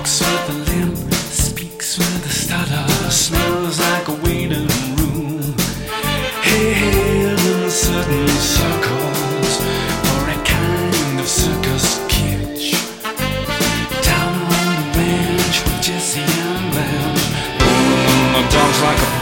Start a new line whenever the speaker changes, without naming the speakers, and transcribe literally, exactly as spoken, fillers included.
Walks with a limp, speaks with a stutter, smells like a waiting room. Hailed in certain circles for a kind of circus kitsch. Down on the ranch with Jesse and Blanche, rolling on the dogs like a